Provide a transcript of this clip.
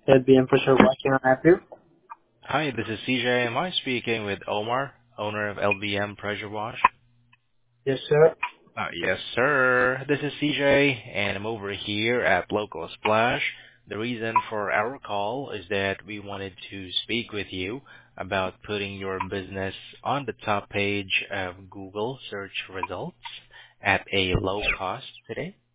LBM for sure. What can I help you? Hi, this is CJ. Am I speaking with Omar, owner of LBM Pressure Wash? Yes, sir. Yes, sir. This is CJ, and I'm over here at Local Splash. The reason for our call is that we wanted to speak with you about putting your business on the top page of Google search results at a low cost today.